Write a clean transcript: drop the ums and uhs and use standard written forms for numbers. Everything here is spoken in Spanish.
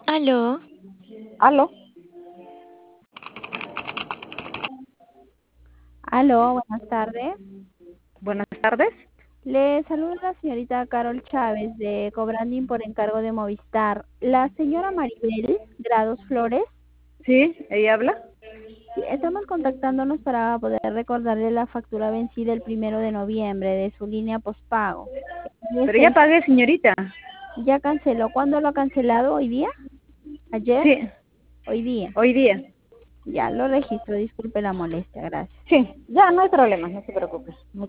Aló, Aló, Aló, buenas tardes. buenas tardes. Le saluda la señorita Carol Chávez de Cobranding por encargo de Movistar. La señora Maribel Grados Flores. Sí, ella habla. Sí, estamos contactándonos para poder recordarle la factura vencida el 1 de noviembre de su línea postpago. Pero ya pagué, señorita. Ya canceló. ¿Cuándo lo ha cancelado? ¿Hoy día? ¿Ayer? Sí, Hoy día. hoy día. Ya lo registro. Disculpe la molestia. Gracias. Sí, ya no hay problema, no se preocupe.